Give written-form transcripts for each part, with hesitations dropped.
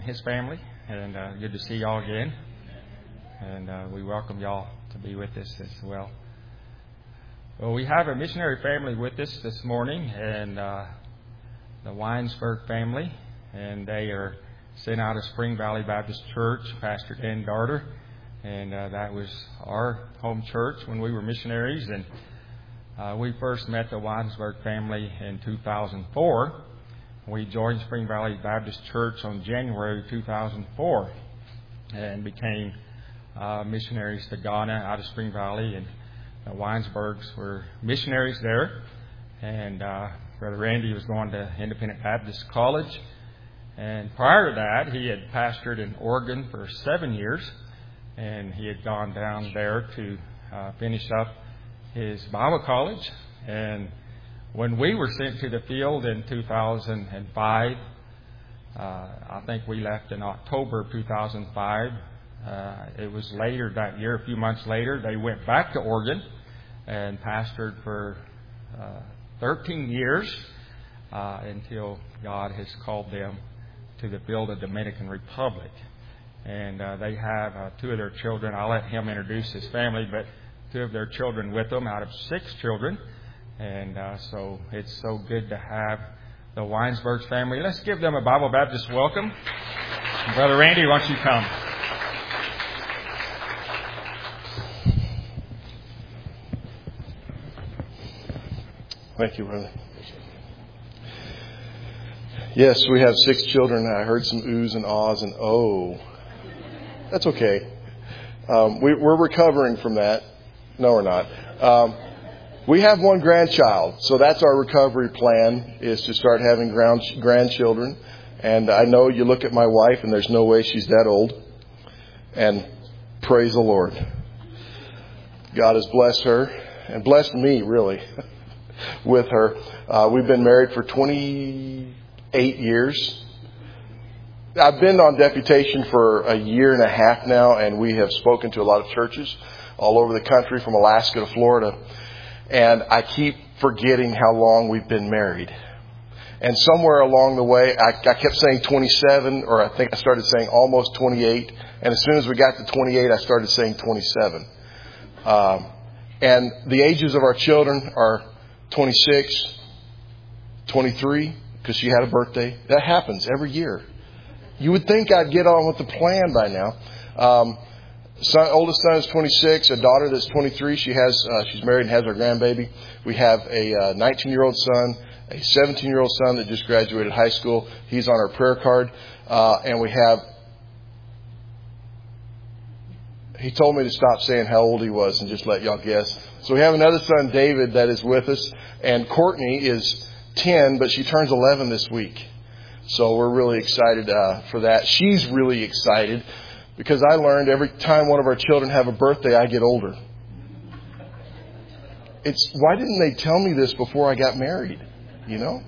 his family, and good to see y'all again. And we welcome y'all to be with us as well. Well, we have a missionary family with us this morning, and the Winesburg family, and they are sent out of Spring Valley Baptist Church, Pastor Dan Darter, and that was our home church when we were missionaries. And we first met the Winesburg family in 2004. We joined Spring Valley Baptist Church on January 2004 and became missionaries to Ghana out of Spring Valley, and the Winesburgs were missionaries there. And Brother Randy was going to Independent Baptist College. And prior to that, he had pastored in Oregon for 7 years, and he had gone down there to finish up his Bible college. And when we were sent to the field in 2005, I think we left in October of 2005. It was later that year, a few months later, they went back to Oregon and pastored for 13 years until God has called them to the field of Dominican Republic. And they have 2 of their children. I'll let him introduce his family, but 2 of their children with them out of 6 children. And so it's so good to have the Winesburg family. Let's give them a Bible Baptist welcome. Brother Randy, why don't you come? Thank you, brother. Yes, we have 6 children. I heard some oohs and ahs and oh. That's okay. We're recovering from that. No, we're not. We have 1 grandchild, so that's our recovery plan, is to start having grandchildren. And I know you look at my wife and there's no way she's that old. And praise the Lord. God has blessed her and blessed me, really, with her. We've been married for 28 years. I've been on deputation for a year and a half now, and we have spoken to a lot of churches all over the country, from Alaska to Florida. And I keep forgetting how long we've been married. And somewhere along the way, I kept saying 27, or I think I started saying almost 28. And as soon as we got to 28, I started saying 27. And the ages of our children are 26, 23, because she had a birthday. That happens every year. You would think I'd get on with the plan by now. Oldest son is 26, a daughter that's 23. She's married and has her grandbaby. We have a 19-year-old son, a 17-year-old son that just graduated high school. He's on our prayer card. And we have, he told me to stop saying how old he was and just let y'all guess. So we have another son, David, that is with us. And Courtney is 10, but she turns 11 this week. So we're really excited for that. She's really excited, because I learned every time one of our children have a birthday, I get older. Why didn't they tell me this before I got married? You know?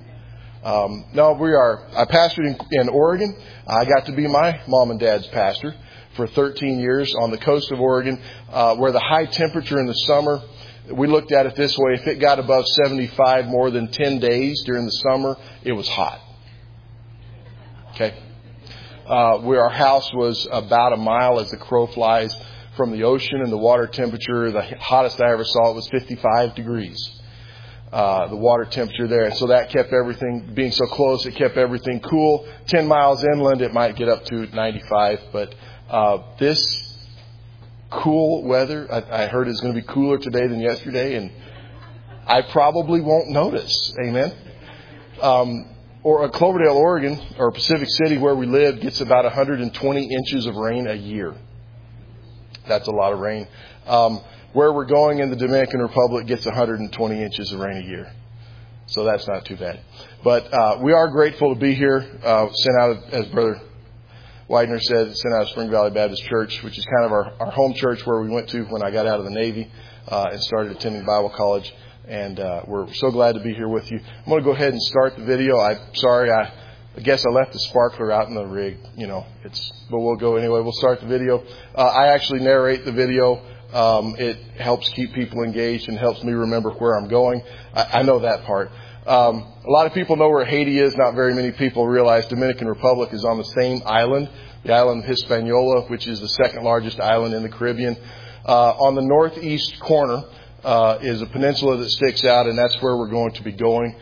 I pastored in Oregon. I got to be my mom and dad's pastor for 13 years on the coast of Oregon, where the high temperature in the summer, we looked at it this way: if it got above 75 more than 10 days during the summer, it was hot. Okay. Where our house was about a mile as the crow flies from the ocean, and the water temperature, the hottest I ever saw, it was 55 degrees. The water temperature there. And so that kept everything, being so close, it kept everything cool. 10 miles inland, it might get up to 95. But this cool weather, I heard is going to be cooler today than yesterday, and I probably won't notice. Amen. Or Cloverdale, Oregon, or Pacific City, where we live, gets about 120 inches of rain a year. That's a lot of rain. Where we're going in the Dominican Republic gets 120 inches of rain a year. So that's not too bad. But we are grateful to be here. Sent out, as Brother Widener said, sent out of Spring Valley Baptist Church, which is kind of our home church where we went to when I got out of the Navy and started attending Bible college. And we're so glad to be here with you. I'm going to go ahead and start the video. I'm sorry, I guess I left the sparkler out in the rig. But we'll go anyway. We'll start the video. I actually narrate the video. It helps keep people engaged and helps me remember where I'm going. I know that part. A lot of people know where Haiti is. Not very many people realize Dominican Republic is on the same island, the island of Hispaniola, which is the second largest island in the Caribbean. On the northeast corner is a peninsula that sticks out, and that's where we're going to be going.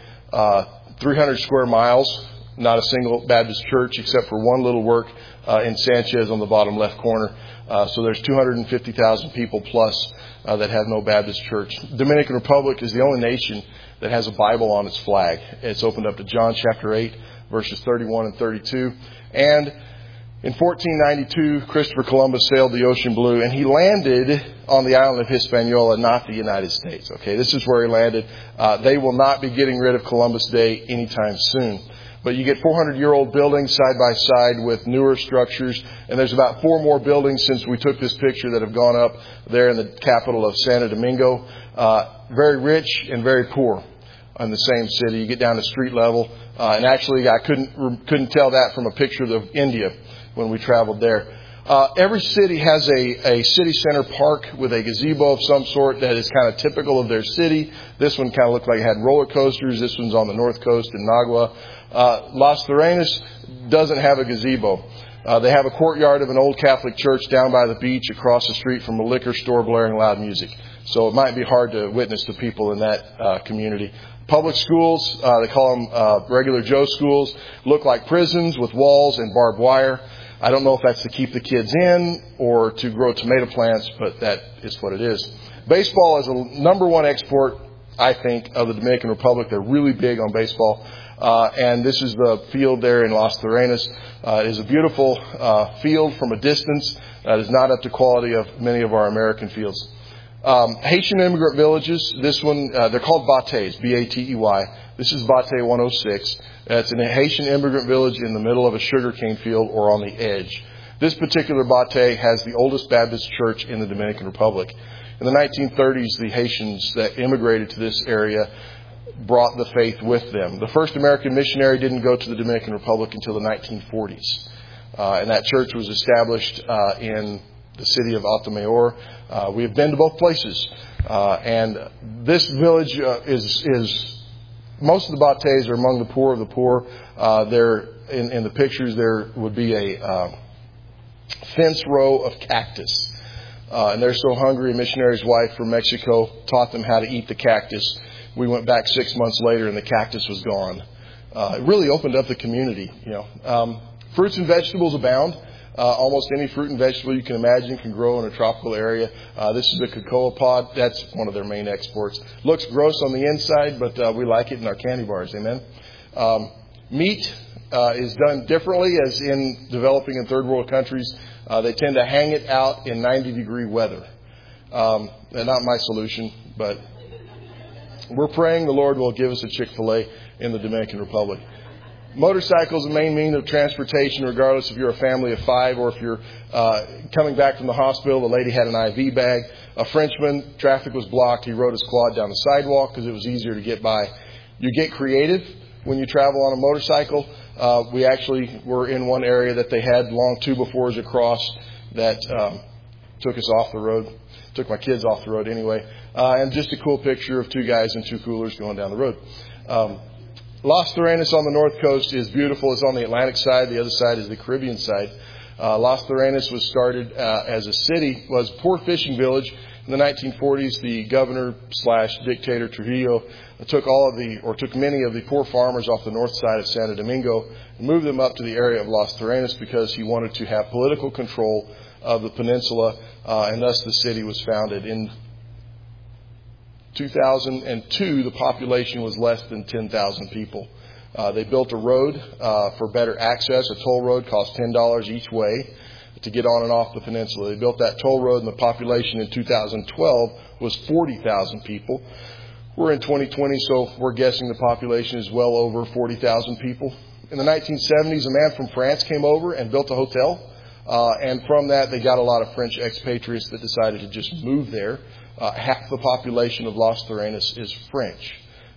300 square miles, not a single Baptist church except for one little work in Sanchez on the bottom left corner. So there's 250,000 people plus that have no Baptist church. Dominican Republic is the only nation that has a Bible on its flag. It's opened up to John chapter 8, verses 31 and 32. And in 1492, Christopher Columbus sailed the ocean blue, and he landed on the island of Hispaniola, not the United States. Okay, this is where he landed. They will not be getting rid of Columbus Day anytime soon. But you get 400-year-old buildings side by side with newer structures. And there's about 4 more buildings since we took this picture that have gone up there in the capital of Santo Domingo. Very rich and very poor in the same city. You get down to street level. And actually, I couldn't tell that from a picture of India when we traveled there. Every city has a city center park with a gazebo of some sort that is kind of typical of their city. This one kind of looked like it had roller coasters. This one's on the north coast in Nagua. Las Terrenas doesn't have a gazebo. They have a courtyard of an old Catholic church down by the beach across the street from a liquor store blaring loud music. So it might be hard to witness to people in that community. Public schools, they call them regular Joe schools, look like prisons with walls and barbed wire. I don't know if that's to keep the kids in or to grow tomato plants, but that is what it is. Baseball is the number one export, I think, of the Dominican Republic. They're really big on baseball. And this is the field there in Las Terrenas. It is a beautiful field from a distance. That is not up to quality of many of our American fields. Haitian immigrant villages. This one, they're called Batey, B-A-T-E-Y. This is Batey 106. It's a Haitian immigrant village in the middle of a sugarcane field or on the edge. This particular Batey has the oldest Baptist church in the Dominican Republic. In the 1930s, the Haitians that immigrated to this area brought the faith with them. The first American missionary didn't go to the Dominican Republic until the 1940s. And that church was established in the city of Altamar. We have been to both places. And this village is most of the Bateys are among the poor of the poor. There, in the pictures, there would be a fence row of cactus. And they're so hungry, a missionary's wife from Mexico taught them how to eat the cactus. We went back 6 months later and the cactus was gone. It really opened up the community, you know. Fruits and vegetables abound. Almost any fruit and vegetable you can imagine can grow in a tropical area. This is a cocoa pod. That's one of their main exports. Looks gross on the inside, but we like it in our candy bars. Amen. Meat is done differently, as in developing and third world countries. They tend to hang it out in 90-degree weather. Not my solution, but we're praying the Lord will give us a Chick-fil-A in the Dominican Republic. Motorcycles, the main means of transportation, regardless if you're a family of 5 or if you're coming back from the hospital. The lady had an IV bag. A Frenchman, traffic was blocked. He rode his quad down the sidewalk because it was easier to get by. You get creative when you travel on a motorcycle. We actually were in one area that they had long 2x4s across that took us off the road. Took my kids off the road anyway. And just a cool picture of 2 guys in 2 coolers going down the road. Las Terrenas on the north coast is beautiful. It's on the Atlantic side. The other side is the Caribbean side. Las Terrenas was started as a city, was a poor fishing village. In the 1940s, the governor/dictator Trujillo took many of the poor farmers off the north side of Santo Domingo and moved them up to the area of Las Terrenas because he wanted to have political control of the peninsula, and thus the city was founded. In 2002, the population was less than 10,000 people. They built a road for better access. A toll road cost $10 each way to get on and off the peninsula. They built that toll road, and the population in 2012 was 40,000 people. We're in 2020, so we're guessing the population is well over 40,000 people. In the 1970s, a man from France came over and built a hotel. And from that, they got a lot of French expatriates that decided to just move there. Half the population of Las Terrenas is French.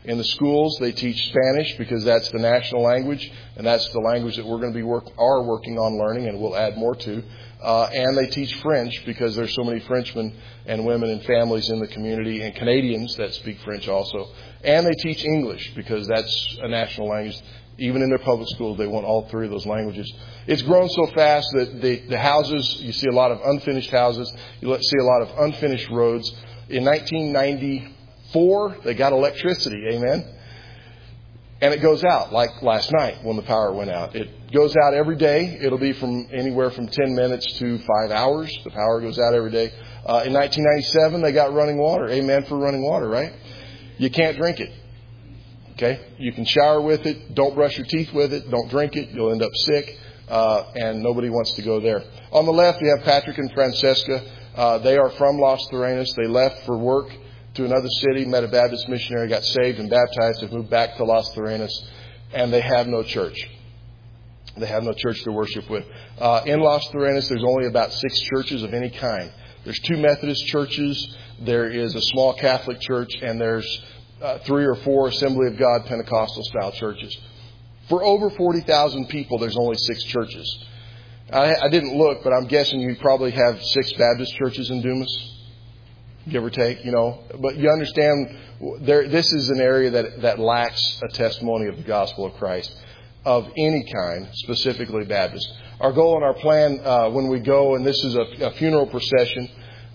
In the schools, they teach Spanish because that's the national language, and that's the language that we're going to be working on learning, and we'll add more to. And they teach French because there's so many Frenchmen and women and families in the community, and Canadians that speak French also. And they teach English because that's a national language. Even in their public schools, they want all three of those languages. It's grown so fast that the houses, you see a lot of unfinished houses. You see a lot of unfinished roads. In 1994, they got electricity. Amen. And it goes out like last night when the power went out. It goes out every day. It'll be from anywhere from 10 minutes to 5 hours. The power goes out every day. In 1997, they got running water. Amen for running water, right? You can't drink it. Okay? You can shower with it. Don't brush your teeth with it. Don't drink it. You'll end up sick. And nobody wants to go there. On the left, we have Patrick and Francesca. They are from Los Terrenos. They left for work to another city, met a Baptist missionary, got saved and baptized, have moved back to Los Terrenos, and they have no church. They have no church to worship with. In Los Terrenos, there's only about 6 churches of any kind. There's 2 Methodist churches, there is a small Catholic church, and there's 3 or 4 Assembly of God Pentecostal-style churches. For over 40,000 people, there's only 6 churches. I didn't look, but I'm guessing you probably have 6 Baptist churches in Dumas. Give or take, But you understand, this is an area that lacks a testimony of the gospel of Christ of any kind, specifically Baptist. Our goal and our plan when we go, and this is a funeral procession,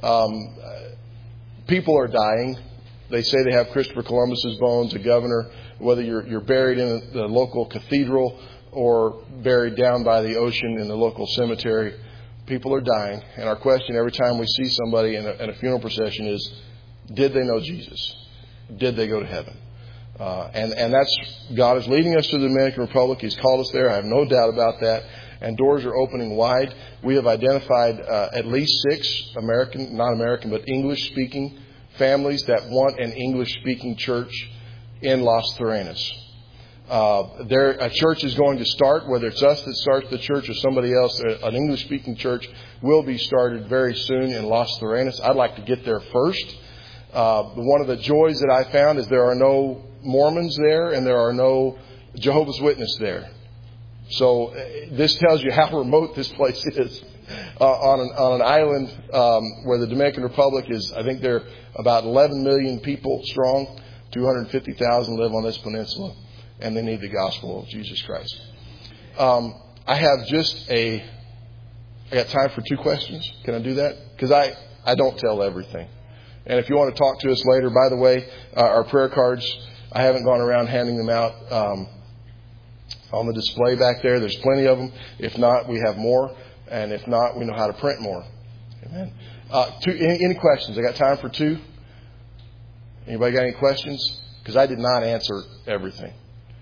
people are dying. They say they have Christopher Columbus's bones, a governor, whether you're buried in the local cathedral or buried down by the ocean in the local cemetery. People are dying, and our question every time we see somebody in a funeral procession is, did they know Jesus? Did they go to heaven? And that's, God is leading us to the Dominican Republic. He's called us there. I have no doubt about that. And doors are opening wide. We have identified at least 6 English-speaking families that want an English-speaking church in Los Terrenos. A church is going to start, whether it's us that starts the church or somebody else. An English-speaking church will be started very soon in Los Terrenos. I'd like to get there first. One of the joys that I found is there are no Mormons there and there are no Jehovah's Witnesses there. So this tells you how remote this place is. On an island where the Dominican Republic is, I think they're about 11 million people strong. 250,000 live on this peninsula. And they need the gospel of Jesus Christ. I got time for 2 questions. Can I do that? Because I don't tell everything. And if you want to talk to us later, by the way, our prayer cards, I haven't gone around handing them out on the display back there. There's plenty of them. If not, we have more. And if not, we know how to print more. Amen. Any questions? I got time for 2. Anybody got any questions? Because I did not answer everything.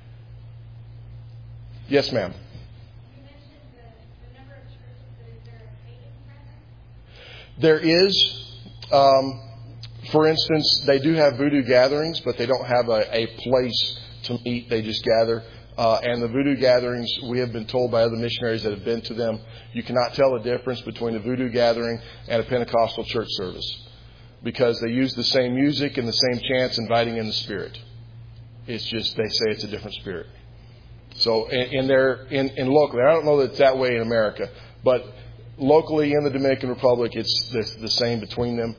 Yes, ma'am. You mentioned the number of churches, but is there a pagan presence? There is. For instance, they do have voodoo gatherings, but they don't have a place to meet. They just gather. And the voodoo gatherings, we have been told by other missionaries that have been to them, you cannot tell the difference between a voodoo gathering and a Pentecostal church service. Because they use the same music and the same chants inviting in the spirit. It's just, they say it's a different spirit. So in locally, I don't know that it's that way in America, but locally in the Dominican Republic, it's the same between them.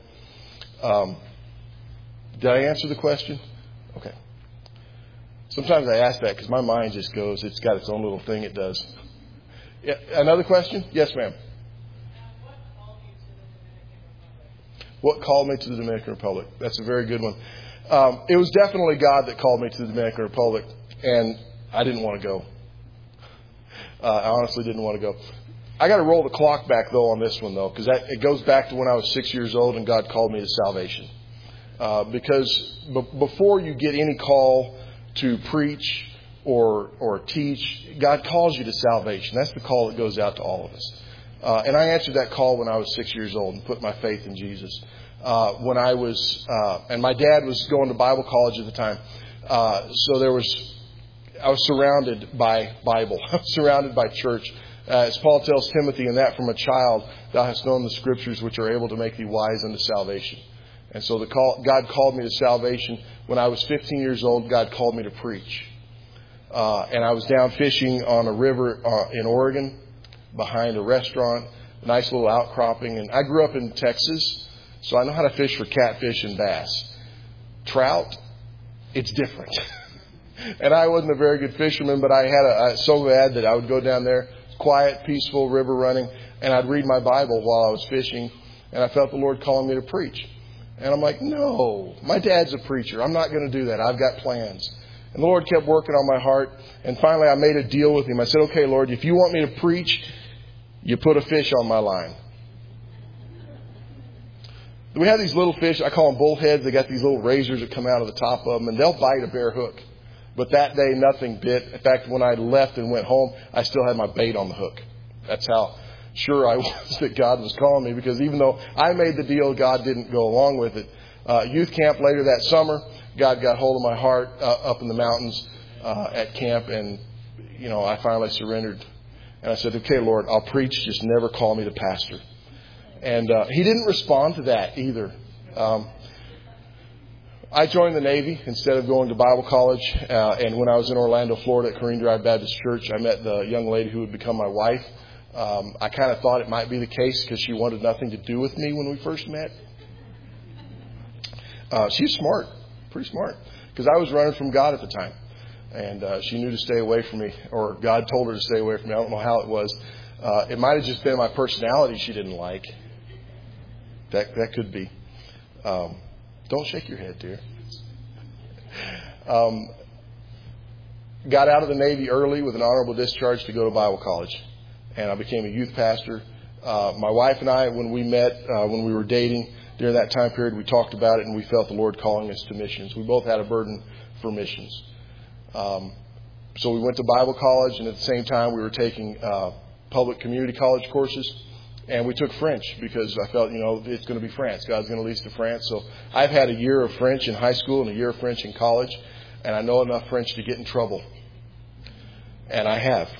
Did I answer the question? Okay. Sometimes I ask that because my mind just goes, it's got its own little thing it does. Yeah, another question? Yes, ma'am. What called me to the Dominican Republic? That's a very good one. It was definitely God that called me to the Dominican Republic, and I didn't want to go. I honestly didn't want to go. I got to roll the clock back, though, on this one, though, because it goes back to when I was 6 years old and God called me to salvation. Because before you get any call to preach or teach, God calls you to salvation. That's the call that goes out to all of us. And I answered that call when I was 6 years old and put my faith in Jesus. When I was, and my dad was going to Bible college at the time. So I was surrounded by Bible. I was surrounded by church. As Paul tells Timothy, and that from a child thou hast known the Scriptures which are able to make thee wise unto salvation. And so God called me to salvation. When I was 15 years old, God called me to preach. And I was down fishing on a river in Oregon behind a restaurant, a nice little outcropping. And I grew up in Texas, so I know how to fish for catfish and bass. Trout, it's different. And I wasn't a very good fisherman, but I was so glad that I would go down there, quiet, peaceful river running, and I'd read my Bible while I was fishing, and I felt the Lord calling me to preach. And I'm like, no, my dad's a preacher. I'm not going to do that. I've got plans. And the Lord kept working on my heart, and finally I made a deal with Him. I said, okay, Lord, if you want me to preach, you put a fish on my line. We have these little fish, I call them bullheads. They got these little razors that come out of the top of them, and they'll bite a bare hook. But that day, nothing bit. In fact, when I left and went home, I still had my bait on the hook. That's how sure I was that God was calling me, because even though I made the deal, God didn't go along with it. Youth camp later that summer, God got hold of my heart up in the mountains at camp, and, I finally surrendered. And I said, okay, Lord, I'll preach, just never call me to pastor. And He didn't respond to that either. I joined the Navy instead of going to Bible college. And when I was in Orlando, Florida at Carine Drive Baptist Church, I met the young lady who would become my wife. I kind of thought it might be the case because she wanted nothing to do with me when we first met. She's smart, pretty smart, because I was running from God at the time. And she knew to stay away from me, or God told her to stay away from me. I don't know how it was. It might have just been my personality she didn't like. That could be. Don't shake your head, dear. Got out of the Navy early with an honorable discharge to go to Bible college. And I became a youth pastor. My wife and I, when we met, when we were dating, during that time period, we talked about it, and we felt the Lord calling us to missions. We both had a burden for missions. So we went to Bible college, and at the same time, we were taking public community college courses. And we took French because I felt, it's going to be France. God's going to lead us to France. So I've had a year of French in high school and a year of French in college. And I know enough French to get in trouble. And I have.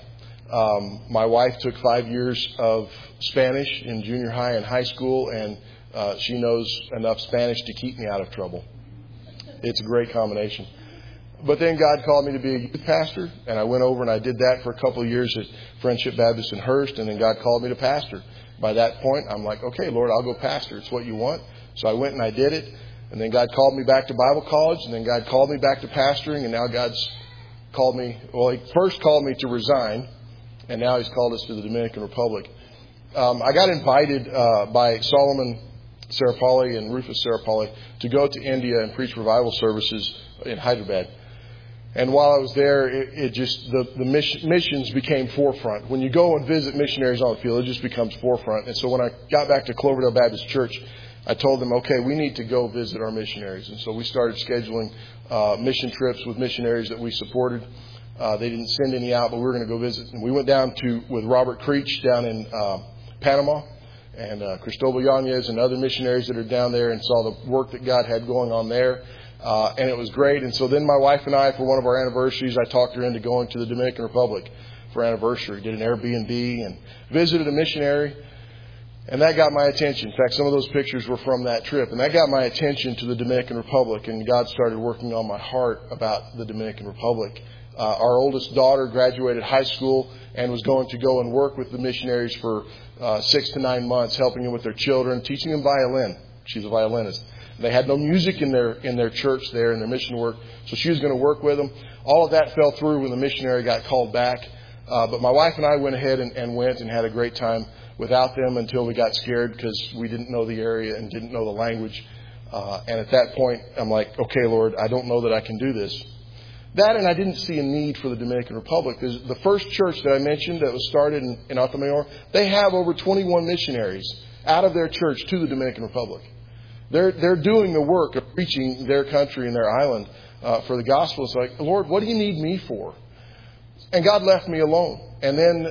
My wife took 5 years of Spanish in junior high and high school. And she knows enough Spanish to keep me out of trouble. It's a great combination. But then God called me to be a youth pastor. And I went over and I did that for a couple of years at Friendship Baptist in Hurst. And then God called me to pastor. By that point, I'm like, okay, Lord, I'll go pastor. It's what you want. So I went and I did it. And then God called me back to Bible college. And then God called me back to pastoring. And now God's called me. Well, He first called me to resign. And now He's called us to the Dominican Republic. I got invited by Solomon Sarapalli and Rufus Sarapalli to go to India and preach revival services in Hyderabad. And while I was there, it just, the missions became forefront. When you go and visit missionaries on the field, it just becomes forefront. And so when I got back to Cloverdale Baptist Church, I told them, okay, we need to go visit our missionaries. And so we started scheduling mission trips with missionaries that we supported. They didn't send any out, but we were going to go visit. And we went down with Robert Creech down in Panama, and Cristobal Yanez and other missionaries that are down there, and saw the work that God had going on there. And it was great. And so then my wife and I, for one of our anniversaries, I talked her into going to the Dominican Republic for anniversary. Did an Airbnb and visited a missionary. And that got my attention. In fact, some of those pictures were from that trip. And that got my attention to the Dominican Republic. And God started working on my heart about the Dominican Republic. Our oldest daughter graduated high school and was going to go and work with the missionaries for 6 to 9 months, helping them with their children, teaching them violin. She's a violinist. They had no music in their church there, in their mission work, so she was going to work with them. All of that fell through when the missionary got called back. But my wife and I went ahead and went and had a great time without them until we got scared because we didn't know the area and didn't know the language. And at that point, I'm like, okay, Lord, I don't know that I can do this. That, and I didn't see a need for the Dominican Republic. The first church that I mentioned that was started in Alta Mayor, they have over 21 missionaries out of their church to the Dominican Republic. They're doing the work of preaching their country and their island for the gospel. It's like, Lord, what do you need me for? And God left me alone. And then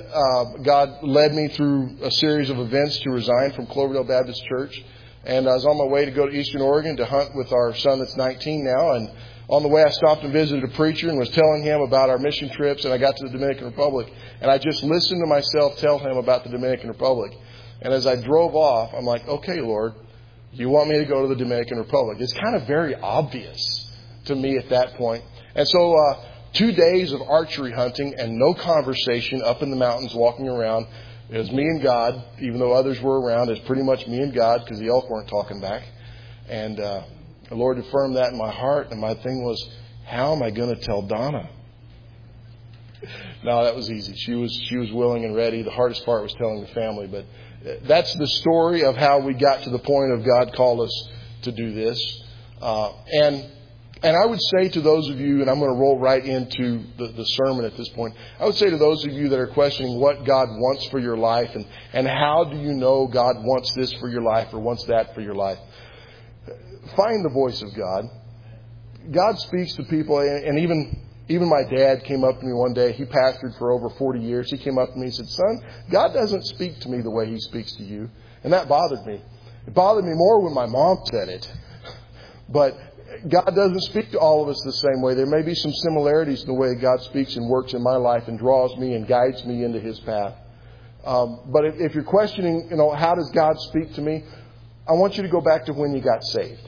God led me through a series of events to resign from Cloverdale Baptist Church. And I was on my way to go to Eastern Oregon to hunt with our son that's 19 now. And on the way, I stopped and visited a preacher and was telling him about our mission trips. And I got to the Dominican Republic. And I just listened to myself tell him about the Dominican Republic. And as I drove off, I'm like, okay, Lord, You want me to go to the Dominican Republic? It's kind of very obvious to me at that point. And so 2 days of archery hunting and no conversation up in the mountains walking around. It was me and God, even though others were around. It was pretty much me and God because the elk weren't talking back. And the Lord affirmed that in my heart. And my thing was, how am I going to tell Donna? No, that was easy. She was willing and ready. The hardest part was telling the family. But that's the story of how we got to the point of God called us to do this. And I would say to those of you, and I'm going to roll right into the sermon at this point. I would say to those of you that are questioning what God wants for your life and how do you know God wants this for your life or wants that for your life. Find the voice of God. God speaks to people, and even my dad came up to me one day. He pastored for over 40 years. He came up to me and said, "Son, God doesn't speak to me the way He speaks to you." And that bothered me. It bothered me more when my mom said it. But God doesn't speak to all of us the same way. There may be some similarities in the way God speaks and works in my life and draws me and guides me into His path. But if you're questioning, how does God speak to me? I want you to go back to when you got saved.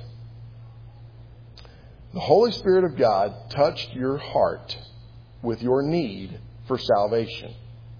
The Holy Spirit of God touched your heart with your need for salvation.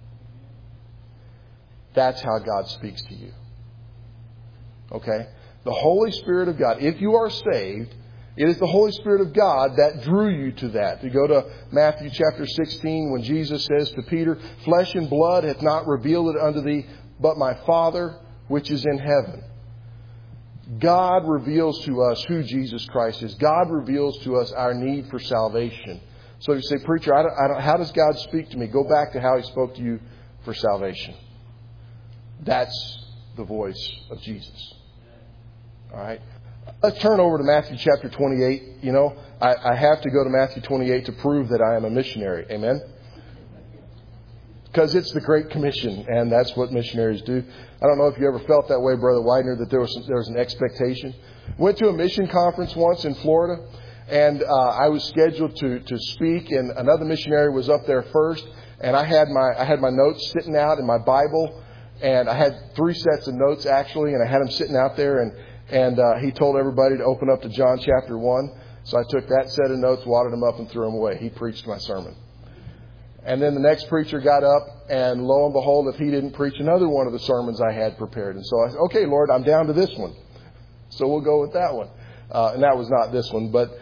That's how God speaks to you. Okay? The Holy Spirit of God, if you are saved, it is the Holy Spirit of God that drew you to that. To go to Matthew chapter 16 when Jesus says to Peter, "Flesh and blood hath not revealed it unto thee, but my Father which is in heaven." God reveals to us who Jesus Christ is. God reveals to us our need for salvation. So if you say, "Preacher, how does God speak to me?" Go back to how He spoke to you for salvation. That's the voice of Jesus. All right? Let's turn over to Matthew chapter 28. I have to go to Matthew 28 to prove that I am a missionary. Amen? Because it's the Great Commission, and that's what missionaries do. I don't know if you ever felt that way, Brother Widener, that there was an expectation. Went to a mission conference once in Florida, and I was scheduled to speak, and another missionary was up there first, and I had my notes sitting out in my Bible, and I had 3 sets of notes actually, and I had them sitting out there, and he told everybody to open up to John chapter 1. So I took that set of notes, wadded them up, and threw them away. He preached my sermon. And then the next preacher got up, and lo and behold, if he didn't preach another one of the sermons I had prepared. And so I said, "Okay, Lord, I'm down to this one. So we'll go with that one." And that was not this one. But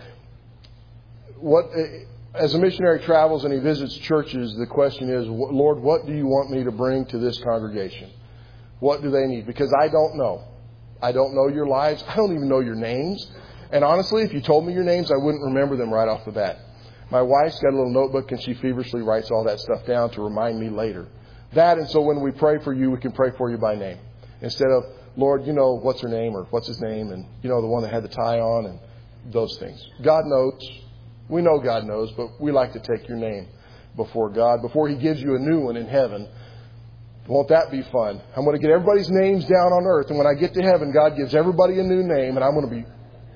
as a missionary travels and he visits churches, the question is, "Lord, what do you want me to bring to this congregation? What do they need?" Because I don't know. I don't know your lives. I don't even know your names. And honestly, if you told me your names, I wouldn't remember them right off the bat. My wife's got a little notebook, and she feverishly writes all that stuff down to remind me later. That, and so when we pray for you, we can pray for you by name. Instead of, "Lord, what's her name," or "What's his name," and the one that had the tie on, and those things. God knows. We know God knows, but we like to take your name before God, before He gives you a new one in heaven. Won't that be fun? I'm going to get everybody's names down on earth, and when I get to heaven, God gives everybody a new name, and I'm going to be...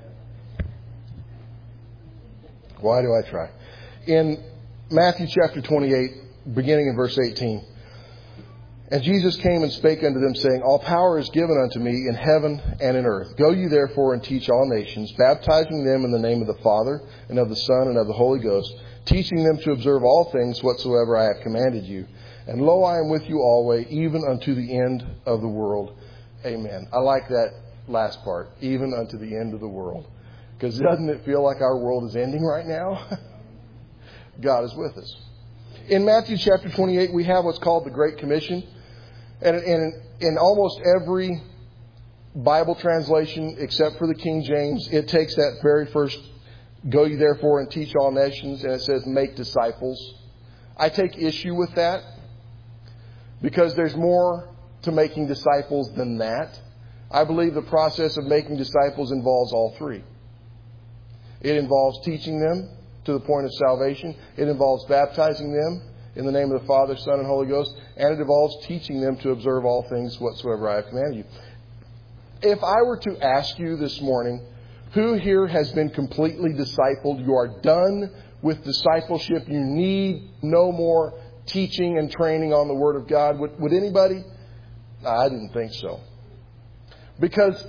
Why do I try? In Matthew chapter 28, beginning in verse 18, "And Jesus came and spake unto them, saying, All power is given unto me in heaven and in earth. Go ye therefore and teach all nations, baptizing them in the name of the Father, and of the Son, and of the Holy Ghost, teaching them to observe all things whatsoever I have commanded you. And lo, I am with you always, even unto the end of the world." Amen. I like that last part, even unto the end of the world. Because doesn't it feel like our world is ending right now? God is with us. In Matthew chapter 28, we have what's called the Great Commission. And in almost every Bible translation, except for the King James, it takes that very first, "Go ye therefore and teach all nations," and it says, "Make disciples." I take issue with that because there's more to making disciples than that. I believe the process of making disciples involves all 3. It involves teaching them to the point of salvation. It involves baptizing them in the name of the Father, Son, and Holy Ghost. And it involves teaching them to observe all things whatsoever I have commanded you. If I were to ask you this morning, who here has been completely discipled? You are done with discipleship. You need no more teaching and training on the Word of God. Would anybody? I didn't think so. Because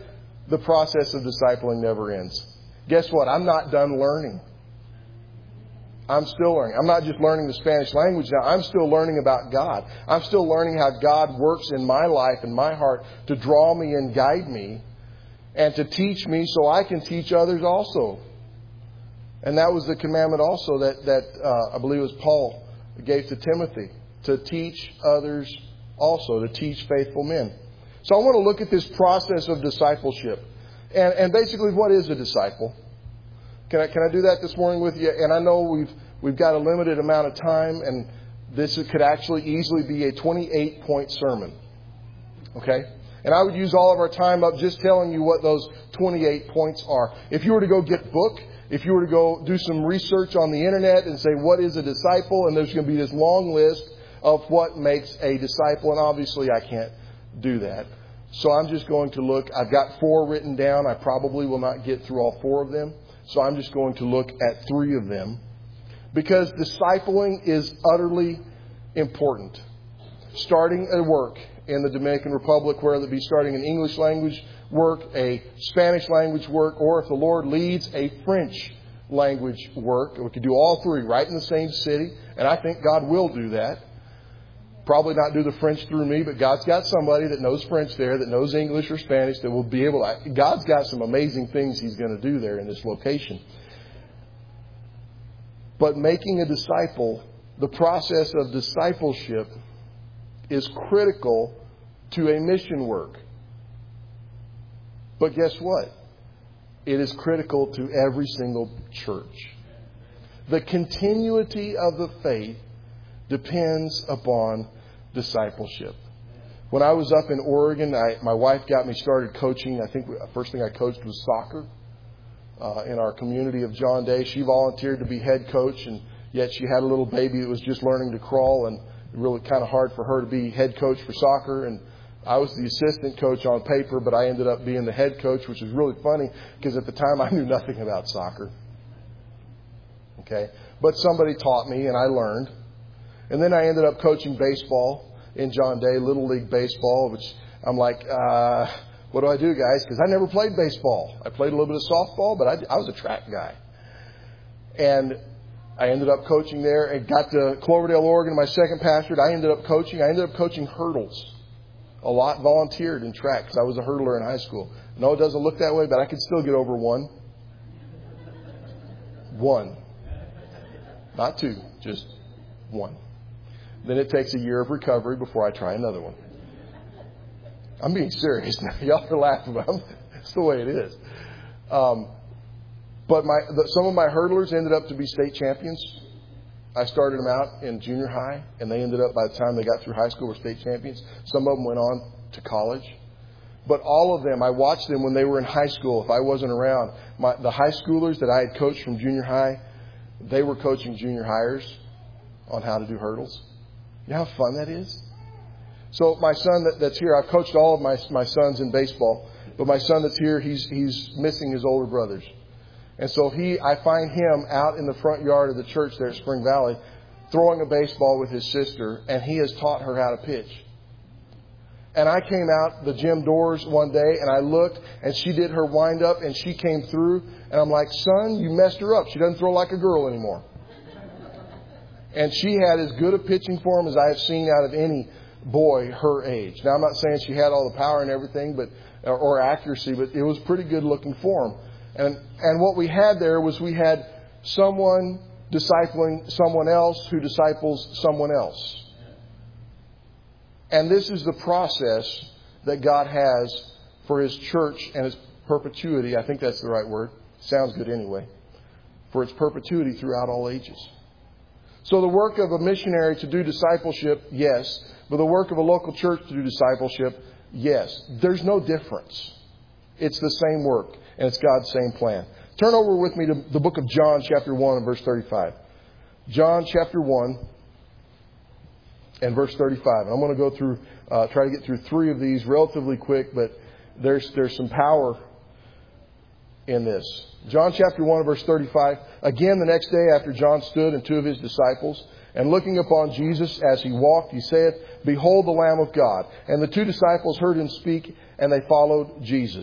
the process of discipling never ends. Guess what? I'm not done learning. I'm still learning. I'm not just learning the Spanish language now. I'm still learning about God. I'm still learning how God works in my life and my heart to draw me and guide me and to teach me so I can teach others also. And that was the commandment also that I believe it was Paul gave to Timothy, to teach others also, to teach faithful men. So I want to look at this process of discipleship. And basically, what is a disciple? Can I do that this morning with you? And I know we've got a limited amount of time, and this could actually easily be a 28-point sermon. Okay? And I would use all of our time up just telling you what those 28 points are. If you were to go get a book, if you were to go do some research on the internet and say, what is a disciple? And there's going to be this long list of what makes a disciple. And obviously, I can't do that. So I'm just going to look. I've got 4 written down. I probably will not get through all 4 of them. So I'm just going to look at 3 of them. Because discipling is utterly important. Starting at work in the Dominican Republic, whether it be starting an English language work, a Spanish language work, or if the Lord leads, a French language work. We could do all 3 right in the same city. And I think God will do that. Probably not do the French through me, but God's got somebody that knows French there, that knows English or Spanish, that will be able to. God's got some amazing things He's going to do there in this location. But making a disciple, the process of discipleship, is critical to a mission work. But guess what? It is critical to every single church. The continuity of the faith depends upon discipleship. When I was up in Oregon, my wife got me started coaching. I think the first thing I coached was soccer in our community of John Day. She volunteered to be head coach, and yet she had a little baby that was just learning to crawl, and really kind of hard for her to be head coach for soccer. And I was the assistant coach on paper, but I ended up being the head coach, which was really funny because at the time I knew nothing about soccer. Okay, but somebody taught me, and I learned. And then I ended up coaching baseball in John Day, Little League Baseball, which I'm like, what do I do, guys? Because I never played baseball. I played a little bit of softball, but I was a track guy. And I ended up coaching there and got to Cloverdale, Oregon, my second pastorate. I ended up coaching hurdles. A lot volunteered in track because I was a hurdler in high school. No, it doesn't look that way, but I could still get over 1. 1. Not 2, just 1. Then it takes a year of recovery before I try another one. I'm being serious now. Y'all are laughing, but it's the way it is. But some of my hurdlers ended up to be state champions. I started them out in junior high, and they ended up, by the time they got through high school, were state champions. Some of them went on to college. But all of them, I watched them when they were in high school. If I wasn't around, the high schoolers that I had coached from junior high, they were coaching junior hires on how to do hurdles. You know how fun that is? So my son that's here, I've coached all of my sons in baseball, but my son that's here, he's missing his older brothers. And so I find him out in the front yard of the church there at Spring Valley throwing a baseball with his sister, and he has taught her how to pitch. And I came out the gym doors one day, and I looked, and she did her wind-up, and she came through, and I'm like, son, you messed her up. She doesn't throw like a girl anymore. And she had as good a pitching form as I have seen out of any boy her age. Now, I'm not saying she had all the power and everything, or accuracy, but it was pretty good looking form. And what we had there was we had someone discipling someone else who disciples someone else. And this is the process that God has for His church and His perpetuity. I think that's the right word. Sounds good anyway. For its perpetuity throughout all ages. So the work of a missionary to do discipleship, yes. But the work of a local church to do discipleship, yes. There's no difference. It's the same work, and it's God's same plan. Turn over with me to the book of John, chapter 1, and verse 35. John, chapter 1, and verse 35. And I'm going to go through, try to get through 3 of these relatively quick, but there's some power in this. John chapter 1, verse 35. Again, the next day after John stood and 2 of his disciples, and looking upon Jesus as he walked, he saith, Behold the Lamb of God. And the 2 disciples heard him speak, and they followed Jesus.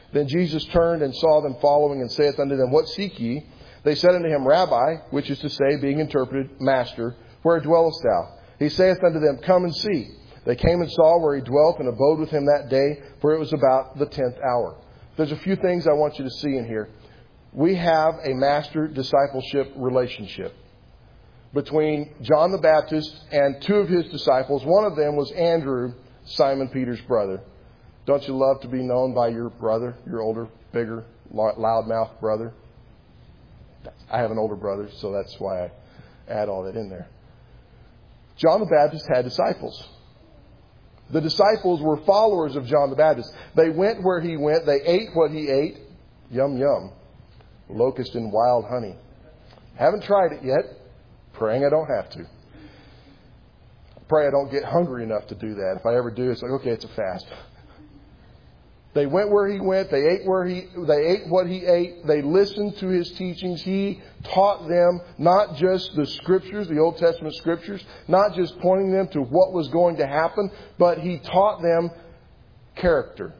Then Jesus turned and saw them following, and saith unto them, What seek ye? They said unto him, Rabbi, which is to say, being interpreted, Master, where dwellest thou? He saith unto them, Come and see. They came and saw where he dwelt, and abode with him that day, for it was about the 10th hour. There's a few things I want you to see in here. We have a master-discipleship relationship between John the Baptist and two of his disciples. One of them was Andrew, Simon Peter's brother. Don't you love to be known by your brother, your older, bigger, loudmouth brother? I have an older brother, so that's why I add all that in there. John the Baptist had disciples. The disciples were followers of John the Baptist. They went where he went. They ate what he ate. Yum, yum. Locust and wild honey. Haven't tried it yet. Praying I don't have to. Pray I don't get hungry enough to do that. If I ever do, it's like, okay, it's a fast. They went where he went. They ate what he ate. They listened to his teachings. He taught them not just the Scriptures, the Old Testament Scriptures, not just pointing them to what was going to happen, but he taught them character.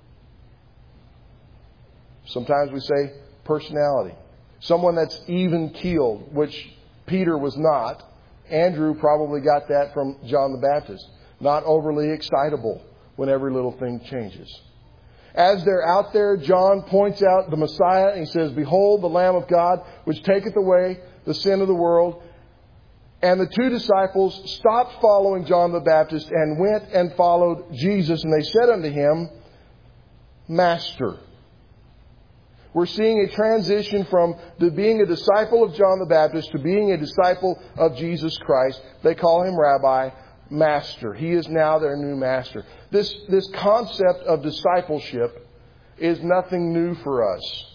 Sometimes we say personality. Someone that's even-keeled, which Peter was not. Andrew probably got that from John the Baptist. Not overly excitable when every little thing changes. As they're out there, John points out the Messiah and he says, Behold the Lamb of God, which taketh away the sin of the world. And the two disciples stopped following John the Baptist and went and followed Jesus. And they said unto him, Master. We're seeing a transition from being a disciple of John the Baptist to being a disciple of Jesus Christ. They call him Rabbi, Master. He is now their new master. This concept of discipleship is nothing new for us.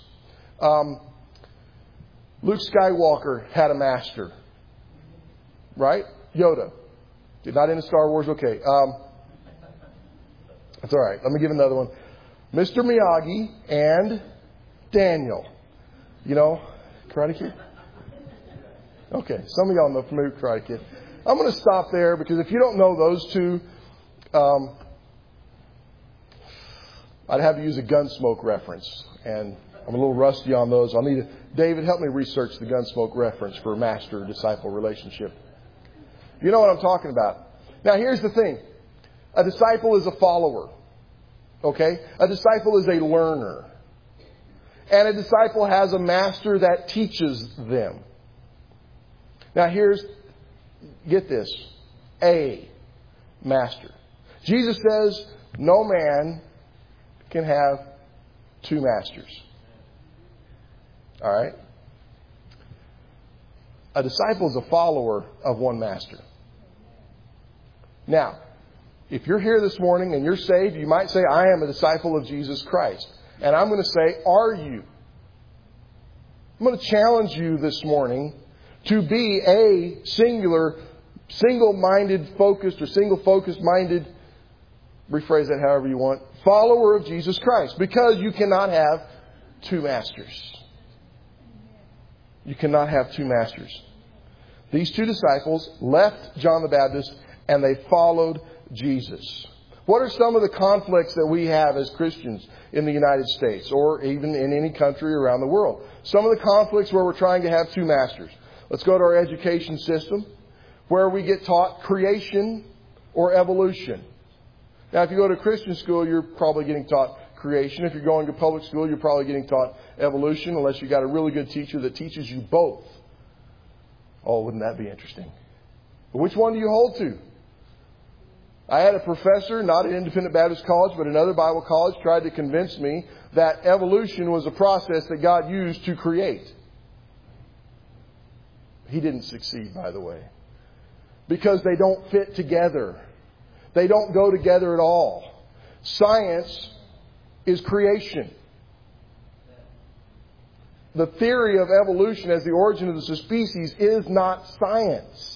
Luke Skywalker had a master. Right? Yoda. Not into Star Wars? Okay. That's all right. Let me give another one. Mr. Miyagi and Daniel. You know, Karate Kid? Okay. Some of y'all know familiar with Karate Kid. I'm going to stop there because if you don't know those two, I'd have to use a Gunsmoke reference. And I'm a little rusty on those. I'll need David, help me research the Gunsmoke reference for master-disciple relationship. You know what I'm talking about. Now, here's the thing. A disciple is a follower. Okay? A disciple is a learner. And a disciple has a master that teaches them. Now, get this. A master. Jesus says no man can have two masters. All right? A disciple is a follower of one master. Now, if you're here this morning and you're saved, you might say, I am a disciple of Jesus Christ. And I'm going to say, are you? I'm going to challenge you this morning to be a single-minded focused or single-focused minded, rephrase that however you want, follower of Jesus Christ. Because you cannot have two masters. You cannot have two masters. These two disciples left John the Baptist and they followed Jesus. What are some of the conflicts that we have as Christians in the United States or even in any country around the world? Some of the conflicts where we're trying to have two masters. Let's go to our education system where we get taught creation or evolution. Now, if you go to Christian school, you're probably getting taught creation. If you're going to public school, you're probably getting taught evolution unless you've got a really good teacher that teaches you both. Oh, wouldn't that be interesting? But which one do you hold to? I had a professor, not at Independent Baptist College, but another Bible college, tried to convince me that evolution was a process that God used to create. He didn't succeed, by the way. Because they don't fit together. They don't go together at all. Science is creation. The theory of evolution as the origin of the species is not science.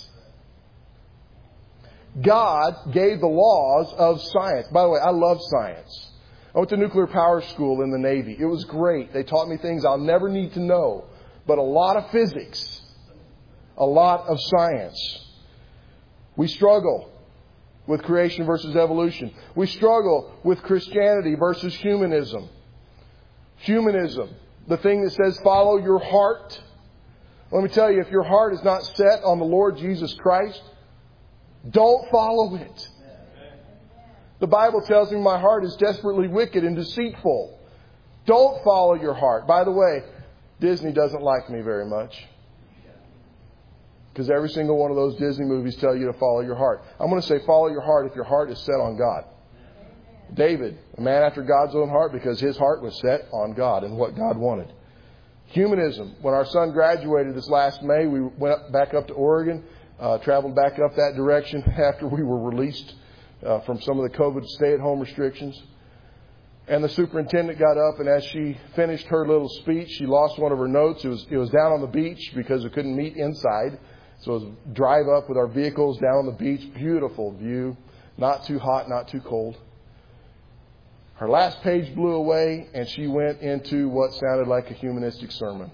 God gave the laws of science. By the way, I love science. I went to nuclear power school in the Navy. It was great. They taught me things I'll never need to know. But a lot of physics. A lot of science. We struggle with creation versus evolution. We struggle with Christianity versus humanism. Humanism, the thing that says follow your heart. Let me tell you, if your heart is not set on the Lord Jesus Christ, don't follow it. The Bible tells me my heart is desperately wicked and deceitful. Don't follow your heart. By the way, Disney doesn't like me very much. Because every single one of those Disney movies tell you to follow your heart. I'm going to say follow your heart if your heart is set on God. David, a man after God's own heart, because his heart was set on God and what God wanted. Humanism. When our son graduated this last May, we went back up to Oregon, traveled back up that direction after we were released from some of the COVID stay-at-home restrictions. And the superintendent got up, and as she finished her little speech, she lost one of her notes. It was down on the beach because we couldn't meet inside. So it was drive up with our vehicles down on the beach. Beautiful view. Not too hot, not too cold. Her last page blew away, and she went into what sounded like a humanistic sermon.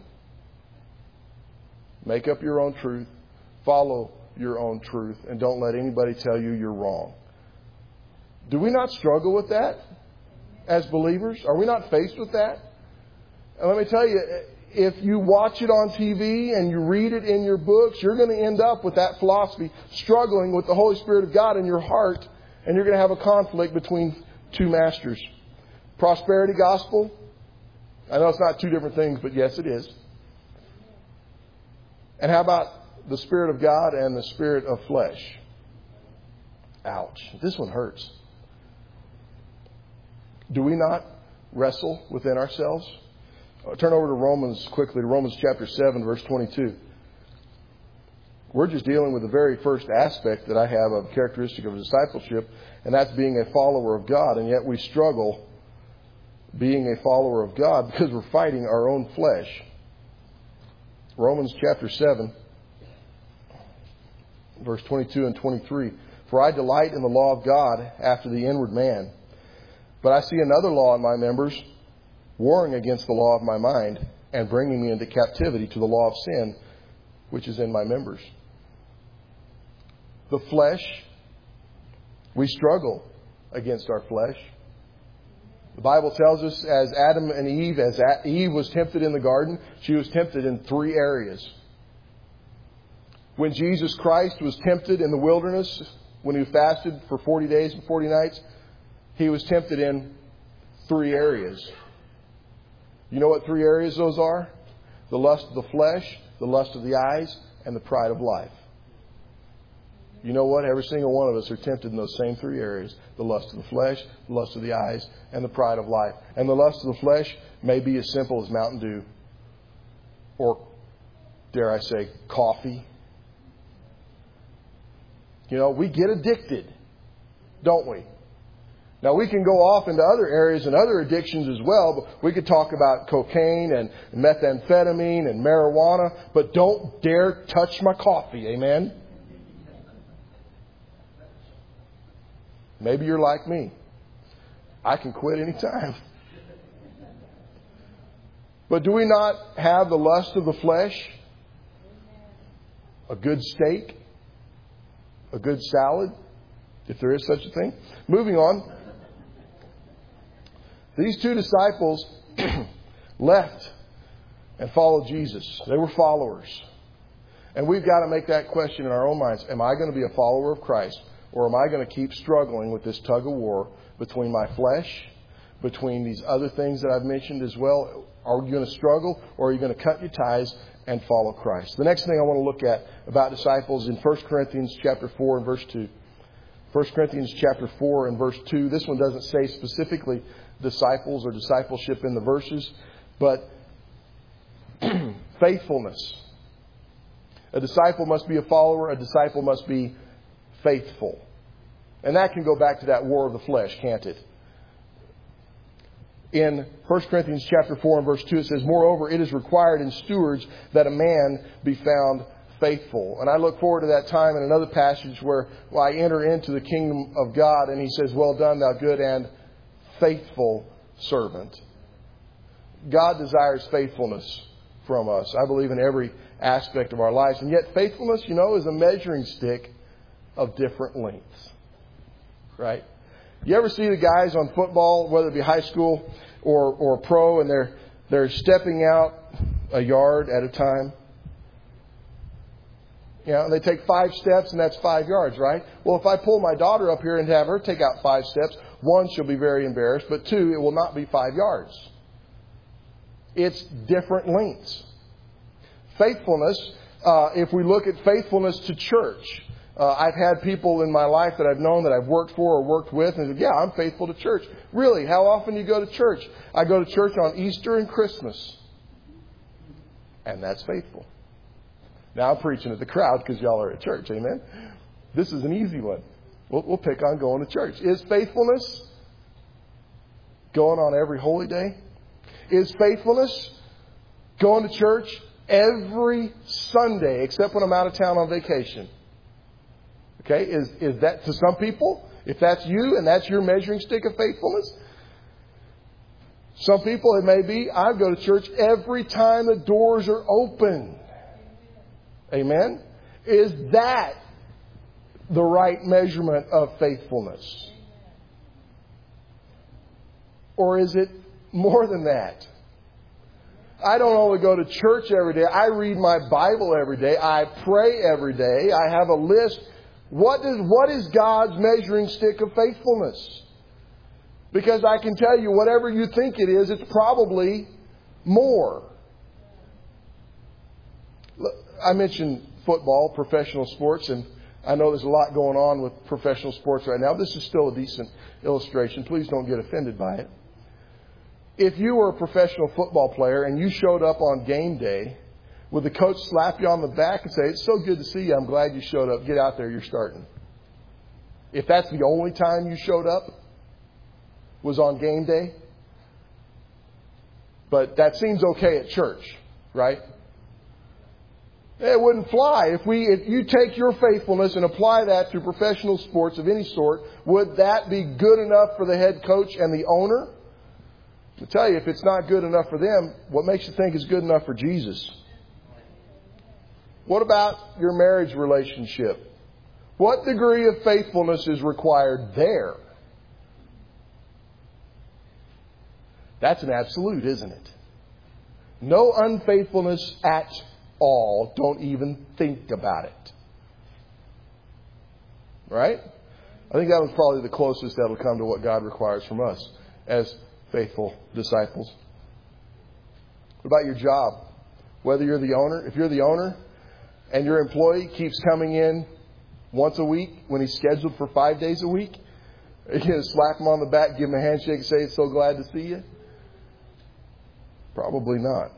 Make up your own truth. Follow your own truth. And don't let anybody tell you you're wrong. Do we not struggle with that as believers? Are we not faced with that? And let me tell you, if you watch it on TV and you read it in your books, you're going to end up with that philosophy, struggling with the Holy Spirit of God in your heart, and you're going to have a conflict between two masters. Prosperity gospel. I know it's not two different things, but yes, it is. And how about the Spirit of God and the Spirit of flesh? Ouch. This one hurts. Do we not wrestle within ourselves? Turn over to Romans quickly, to Romans chapter 7, verse 22. We're just dealing with the very first aspect that I have of characteristic of discipleship, and that's being a follower of God. And yet we struggle being a follower of God because we're fighting our own flesh. Romans chapter 7, verse 22 and 23. For I delight in the law of God after the inward man. But I see another law in my members, warring against the law of my mind and bringing me into captivity to the law of sin, which is in my members. The flesh, we struggle against our flesh. The Bible tells us as Adam and Eve, as Eve was tempted in the garden, she was tempted in 3 areas. When Jesus Christ was tempted in the wilderness, when He fasted for 40 days and 40 nights, He was tempted in 3 areas. You know what 3 areas those are? The lust of the flesh, the lust of the eyes, and the pride of life. You know what? Every single one of us are tempted in those same 3 areas. The lust of the flesh, the lust of the eyes, and the pride of life. And the lust of the flesh may be as simple as Mountain Dew. Or, dare I say, coffee. You know, we get addicted, don't we? Now, we can go off into other areas and other addictions as well. But we could talk about cocaine and methamphetamine and marijuana. But don't dare touch my coffee. Amen? Maybe you're like me. I can quit anytime. But do we not have the lust of the flesh? A good steak? A good salad? If there is such a thing. Moving on. These 2 disciples left and followed Jesus. They were followers. And we've got to make that question in our own minds. Am I going to be a follower of Christ? Or am I going to keep struggling with this tug of war between my flesh, between these other things that I've mentioned as well? Are you going to struggle, or are you going to cut your ties and follow Christ? The next thing I want to look at about disciples in 1 Corinthians chapter 4 and verse 2. 1 Corinthians chapter 4 and verse 2. This one doesn't say specifically disciples or discipleship in the verses, but faithfulness. A disciple must be a follower. A disciple must be faithful. And that can go back to that war of the flesh, can't it? In 1 Corinthians chapter 4 and verse 2, it says, moreover, it is required in stewards that a man be found faithful. And I look forward to that time in another passage where I enter into the kingdom of God, and He says, well done, thou good and faithful servant. God desires faithfulness from us. I believe in every aspect of our lives. And yet faithfulness, you know, is a measuring stick of different lengths. Right? You ever see the guys on football, whether it be high school, or pro, and they're stepping out a yard at a time. You know, they take 5 steps, and that's 5 yards, right? Well, if I pull my daughter up here and have her take out 5 steps, 1, she'll be very embarrassed, but 2, it will not be 5 yards. It's different lengths. Faithfulness, if we look at faithfulness to church, I've had people in my life that I've known that I've worked for or worked with, and said, yeah, I'm faithful to church. Really? How often do you go to church? I go to church on Easter and Christmas. And that's faithful. Now I'm preaching at the crowd because y'all are at church. Amen? This is an easy one. We'll pick on going to church. Is faithfulness going on every holy day? Is faithfulness going to church every Sunday except when I'm out of town on vacation? Okay, is that to some people? If that's you and that's your measuring stick of faithfulness? Some people it may be, I go to church every time the doors are open. Amen? Is that the right measurement of faithfulness? Or is it more than that? I don't only go to church every day. I read my Bible every day. I pray every day. I have a list. What is God's measuring stick of faithfulness? Because I can tell you, whatever you think it is, it's probably more. I mentioned football, professional sports, and I know there's a lot going on with professional sports right now. This is still a decent illustration. Please don't get offended by it. If you were a professional football player and you showed up on game day, would the coach slap you on the back and say, it's so good to see you, I'm glad you showed up, get out there, you're starting? If that's the only time you showed up, was on game day? But that seems okay at church, right? It wouldn't fly. If you take your faithfulness and apply that to professional sports of any sort, would that be good enough for the head coach and the owner? I'll tell you, if it's not good enough for them, what makes you think is good enough for Jesus? What about your marriage relationship? What degree of faithfulness is required there? That's an absolute, isn't it? No unfaithfulness at all. Don't even think about it. Right? I think that was probably the closest that'll come to what God requires from us as faithful disciples. What about your job? Whether you're the owner, if you're the owner and your employee keeps coming in once a week when he's scheduled for 5 days a week, are you going to slap him on the back, give him a handshake and say, it's so glad to see you? Probably not.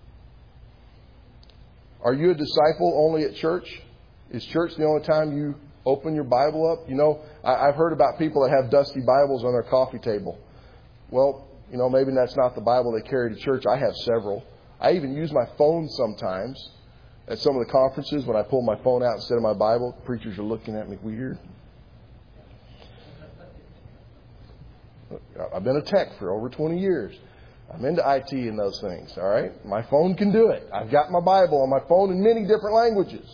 Are you a disciple only at church? Is church the only time you open your Bible up? You know, I've heard about people that have dusty Bibles on their coffee table. Well, you know, maybe that's not the Bible they carry to church. I have several. I even use my phone sometimes at some of the conferences when I pull my phone out instead of my Bible. Preachers are looking at me weird. I've been a tech for over 20 years. I'm into IT and those things, all right? My phone can do it. I've got my Bible on my phone in many different languages.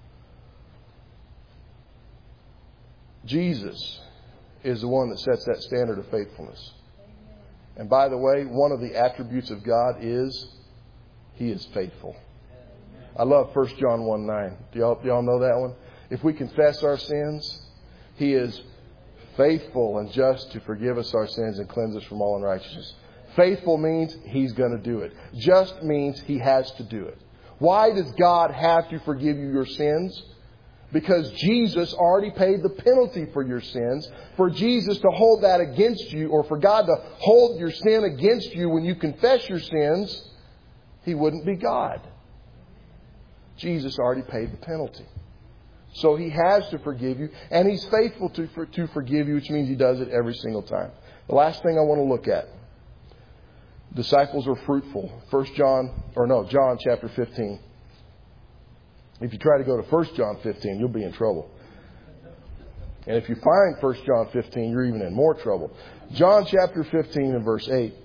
Jesus is the one that sets that standard of faithfulness. And by the way, one of the attributes of God is He is faithful. I love 1 John 1:9. Do y'all know that one? If we confess our sins, He is faithful and just to forgive us our sins and cleanse us from all unrighteousness. Faithful means He's going to do it. Just means He has to do it. Why does God have to forgive you your sins? Because Jesus already paid the penalty for your sins. For Jesus to hold that against you, or for God to hold your sin against you when you confess your sins, He wouldn't be God. Jesus already paid the penalty. So He has to forgive you, and He's faithful to forgive you, which means He does it every single time. The last thing I want to look at. Disciples are fruitful. John chapter 15. If you try to go to 1 John 15, you'll be in trouble. And if you find 1 John 15, you're even in more trouble. John chapter 15 and verse 8.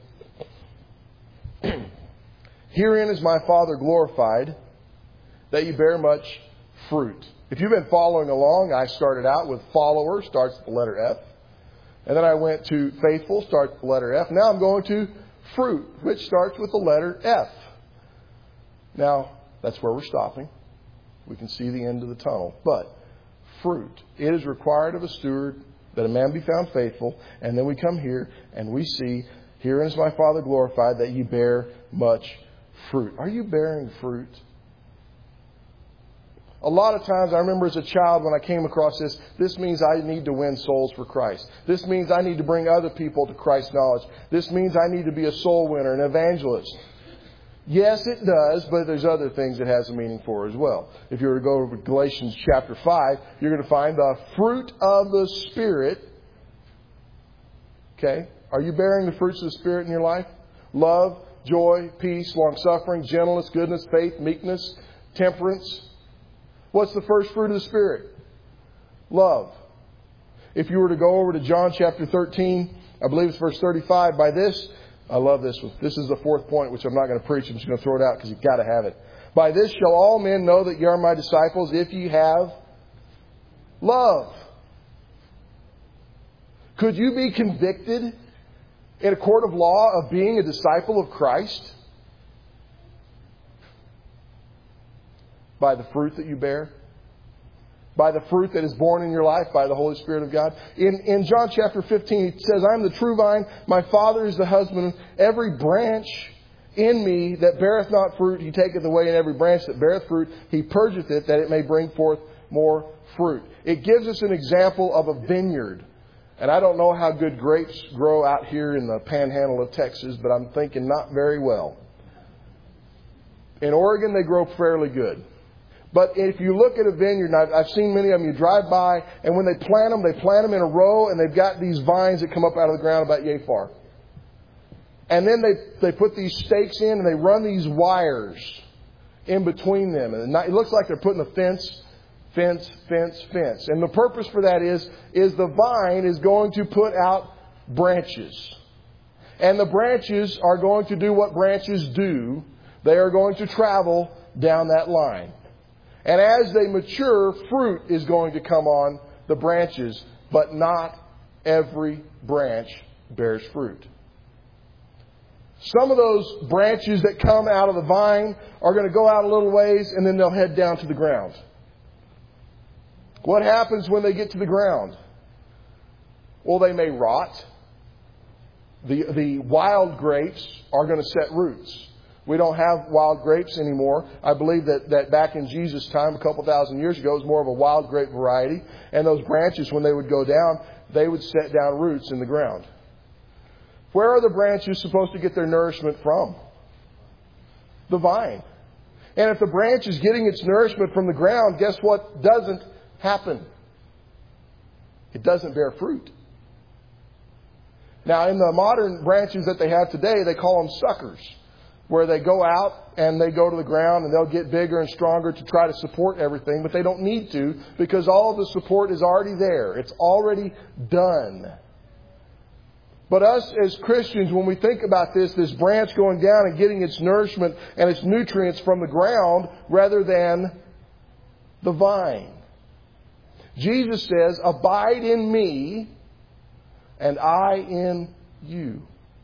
Herein is my Father glorified, that you bear much fruit. If you've been following along, I started out with follower, starts with the letter F. And then I went to faithful, starts with the letter F. Now I'm going to fruit, which starts with the letter F. Now, that's where we're stopping. We can see the end of the tunnel. But fruit. It is required of a steward that a man be found faithful. And then we come here and we see, herein is my Father glorified, that ye bear much fruit. Are you bearing fruit? A lot of times, I remember as a child when I came across this means I need to win souls for Christ. This means I need to bring other people to Christ's knowledge. This means I need to be a soul winner, an evangelist. Yes, it does, but there's other things it has a meaning for as well. If you were to go to Galatians chapter 5, you're going to find the fruit of the Spirit. Okay? Are you bearing the fruits of the Spirit in your life? Love, joy, peace, long-suffering, gentleness, goodness, faith, meekness, temperance. What's the first fruit of the Spirit? Love. If you were to go over to John chapter 13, I believe it's verse 35, by this, I love this one. This is the fourth point, which I'm not going to preach. I'm just going to throw it out because you've got to have it. By this shall all men know that ye are my disciples, if ye have love. Could you be convicted in a court of law of being a disciple of Christ? By the fruit that you bear? By the fruit that is born in your life by the Holy Spirit of God? In John chapter 15, it says, I am the true vine, my Father is the husbandman. Every branch in me that beareth not fruit, He taketh away, and every branch that beareth fruit, He purgeth it, that it may bring forth more fruit. It gives us an example of a vineyard. And I don't know how good grapes grow out here in the panhandle of Texas, but I'm thinking not very well. In Oregon, they grow fairly good. But if you look at a vineyard, and I've seen many of them, you drive by, and when they plant them in a row, and they've got these vines that come up out of the ground about yay far. And then they put these stakes in, and they run these wires in between them. And it looks like they're putting a fence. And the purpose for that is the vine is going to put out branches. And the branches are going to do what branches do. They are going to travel down that line. And as they mature, fruit is going to come on the branches, but not every branch bears fruit. Some of those branches that come out of the vine are going to go out a little ways and then they'll head down to the ground. What happens when they get to the ground? Well, they may rot. The wild grapes are going to set roots. We don't have wild grapes anymore. I believe that back in Jesus' time, a couple thousand years ago, it was more of a wild grape variety. And those branches, when they would go down, they would set down roots in the ground. Where are the branches supposed to get their nourishment from? The vine. And if the branch is getting its nourishment from the ground, guess what doesn't happen? It doesn't bear fruit. Now, in the modern branches that they have today, they call them suckers, where they go out and they go to the ground and they'll get bigger and stronger to try to support everything, but they don't need to because all of the support is already there. It's already done. But us as Christians, when we think about this branch going down and getting its nourishment and its nutrients from the ground rather than the vine. Jesus says, abide in me and I in you.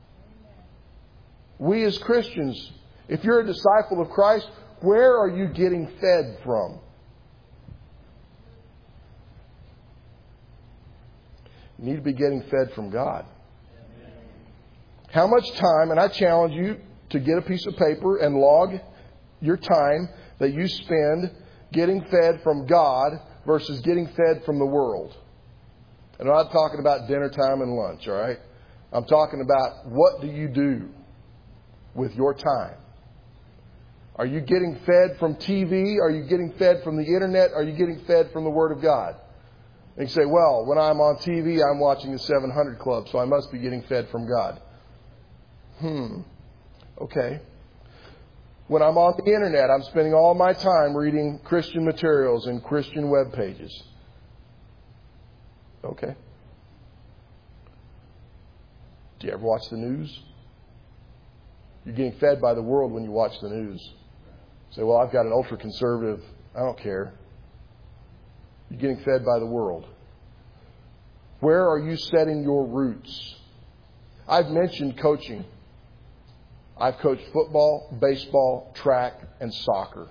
We as Christians, if you're a disciple of Christ, where are you getting fed from? You need to be getting fed from God. How much time, and I challenge you to get a piece of paper and log your time that you spend getting fed from God versus getting fed from the world. And I'm not talking about dinner time and lunch, all right? I'm talking about what do you do with your time? Are you getting fed from TV? Are you getting fed from the internet? Are you getting fed from the Word of God? And you say, well, when I'm on TV, I'm watching the 700 Club, so I must be getting fed from God. Okay. When I'm on the internet, I'm spending all my time reading Christian materials and Christian web pages. Okay. Do you ever watch the news? You're getting fed by the world when you watch the news. You say, well, I've got an ultra-conservative. I don't care. You're getting fed by the world. Where are you setting your roots? I've mentioned coaching. I've coached football, baseball, track, and soccer.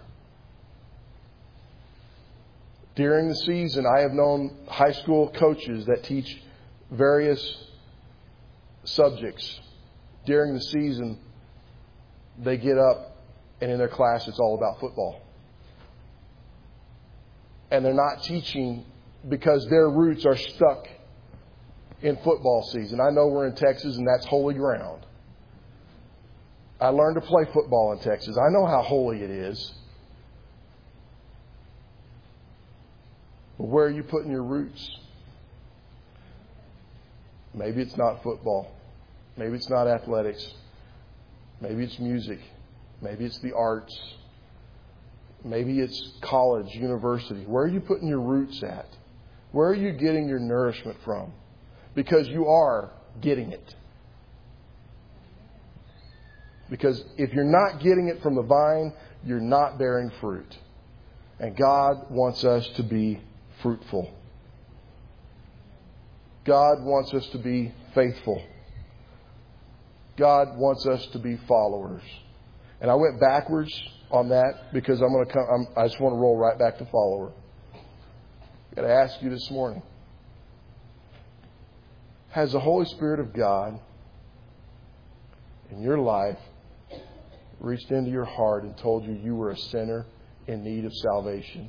During the season, I have known high school coaches that teach various subjects. During the season, they get up and in their class it's all about football. And they're not teaching because their roots are stuck in football season. I know we're in Texas and that's holy ground. I learned to play football in Texas. I know how holy it is. But where are you putting your roots? Maybe it's not football. Maybe it's not athletics. Maybe it's music. Maybe it's the arts. Maybe it's college, university. Where are you putting your roots at? Where are you getting your nourishment from? Because you are getting it. Because if you're not getting it from the vine, you're not bearing fruit. And God wants us to be fruitful. God wants us to be faithful. God wants us to be followers. And I went backwards on that because I just want to roll right back to follower. I've got to ask you this morning. Has the Holy Spirit of God in your life reached into your heart and told you you were a sinner in need of salvation?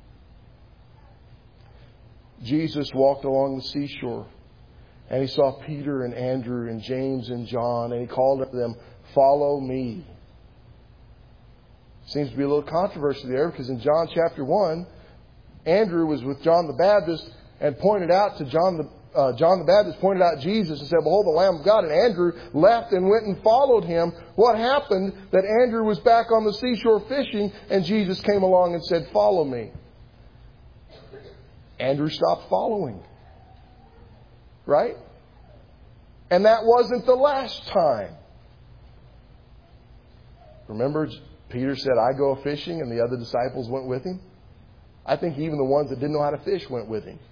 Jesus walked along the seashore and He saw Peter and Andrew and James and John and He called to them, "Follow me." Seems to be a little controversy there because in John chapter 1, Andrew was with John the Baptist and pointed out to John the Baptist pointed out Jesus and said, "Behold, the Lamb of God." And Andrew left and went and followed Him. What happened? That Andrew was back on the seashore fishing and Jesus came along and said, "Follow me." Andrew stopped following. Right? And that wasn't the last time. Remember, Peter said, "I go fishing," and the other disciples went with him. I think even the ones that didn't know how to fish went with him.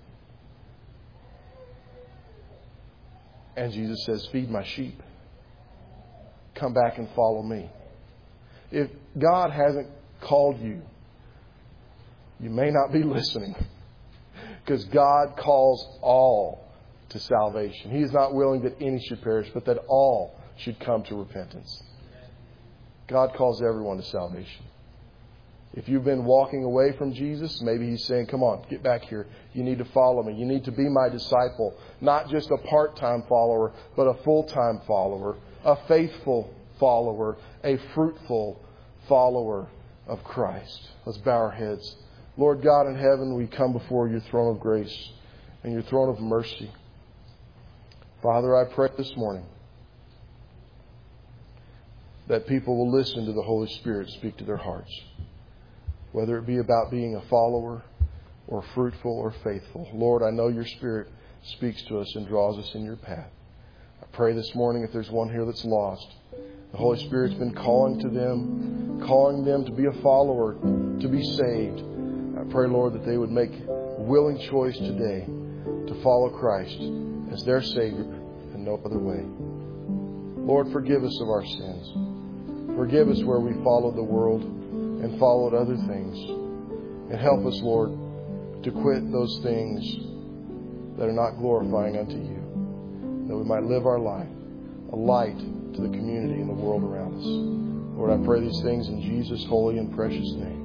And Jesus says, "Feed my sheep. Come back and follow me." If God hasn't called you, you may not be listening. Because God calls all to salvation. He is not willing that any should perish, but that all should come to repentance. God calls everyone to salvation. If you've been walking away from Jesus, maybe He's saying, "Come on, get back here. You need to follow me. You need to be my disciple." Not just a part-time follower, but a full-time follower, a faithful follower, a fruitful follower of Christ. Let's bow our heads. Lord God in heaven, we come before your throne of grace and your throne of mercy. Father, I pray this morning that people will listen to the Holy Spirit speak to their hearts. Whether it be about being a follower or fruitful or faithful. Lord, I know your Spirit speaks to us and draws us in your path. I pray this morning if there's one here that's lost, the Holy Spirit's been calling them to be a follower, to be saved. I pray, Lord, that they would make a willing choice today to follow Christ as their Savior and no other way. Lord, forgive us of our sins. Forgive us where we followed the world and followed other things. And help us, Lord, to quit those things that are not glorifying unto you. That we might live our life a light to the community and the world around us. Lord, I pray these things in Jesus' holy and precious name.